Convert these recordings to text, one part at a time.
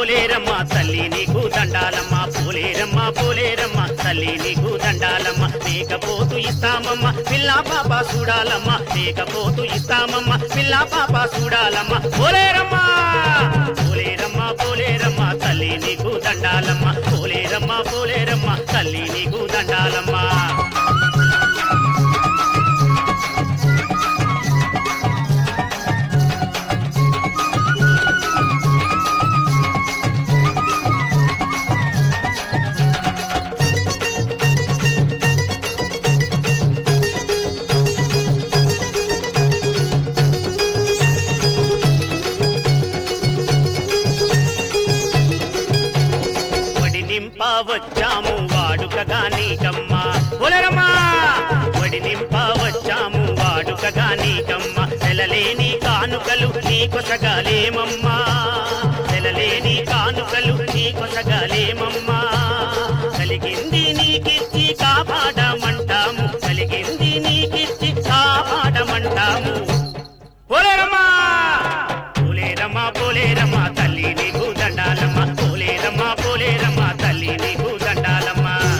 పోలేరమ్మ తల్లి నీకు దండాలమ్మ పోలేరమ్మ పోలేరమ్మ తల్లి నీకు దండాలమ్మ లేకపోతూ ఇస్తామమ్మ పిల్ల పాప చూడాలమ్మ లేకపోతూ ఇస్తామమ్మ పిల్ల పాప చూడాలమ్మ పోలేరమ్మ పోలేరమ్మ పోలేరమ్మ తల్లి నీకు దండాలమ్మ పోలేరమ్మ పోలేరమ్మ తల్లి నీకు దండాలమ్మ వచ్చాము వాడుకగా నీకమ్మ పోలేరమ్మ వడి నింప వచ్చాము వాడుకగా నీకమ్మ నెలలేని కానుకలు నీకొసగాలేమమ్మా నెలలేని కానుకలు నీకొసగాలేమమ్మా కలిగింది నీకిచ్చి కాపాడమంటాము కలిగింది నీకిచ్చి కాపాడమంటాము పోలేరమ్మ పోలేరమ్మ పోలేరమ్మ తల్లి నీకు దండాలమ్మ పోలేరమ్మ పోలేరమ్మ తల్లి నీకు దండాలమ్మ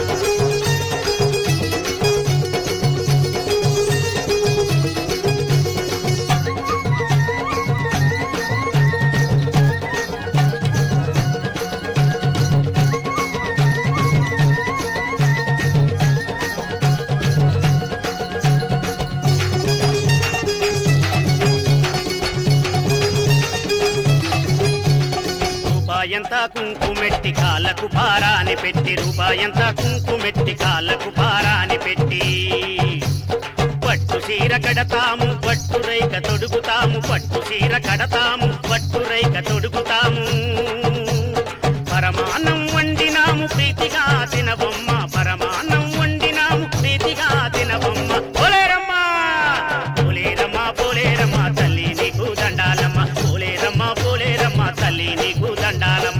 రూపాయంతా కుంకుమెట్టి కాళ్ళకు భారాన్ని పెట్టి రూపాయంతా కుంకుమెట్టి కాళ్ళకు భారాన్ని పెట్టి పట్టు చీర కడతాము పట్టు రైక తొడుగుతాము పట్టు చీర కడతాము పట్టు రైక తొడుగుతాము పరమాన్నం వండినాము ప్రీతిగా తినబొమ్మ పరమాన్నం వండినాము ప్రీతిగా తినబొమ్మ పోలేరమ్మ పోలేరమ్మ పోలేరమ్మ తల్లి నీకు దండాలమ్మ పోలేరమ్మ పోలేరమ్మ తల్లి నీకు దండాలమ్మ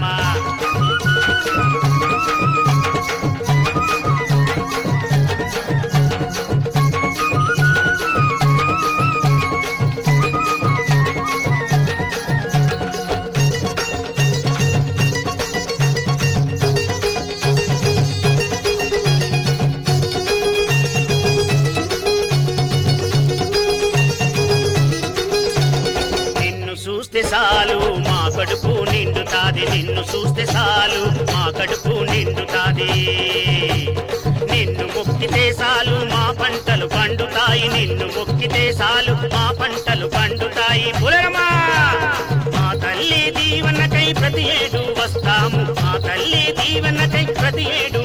చూస్తే చాలు మా కడుపు నిండుతాది నిన్ను చూస్తే చాలు మా కడుపు నిండుతాది నిన్ను మొక్కితే చాలు మా పంటలు పండుతాయి నిన్ను మొక్కితే చాలు మా పంటలు పండుతాయి పోలేరమ్మ మా తల్లి దీవెనకై ప్రతి ఏడు వస్తాము మా తల్లి దీవెనకై ప్రతి ఏడు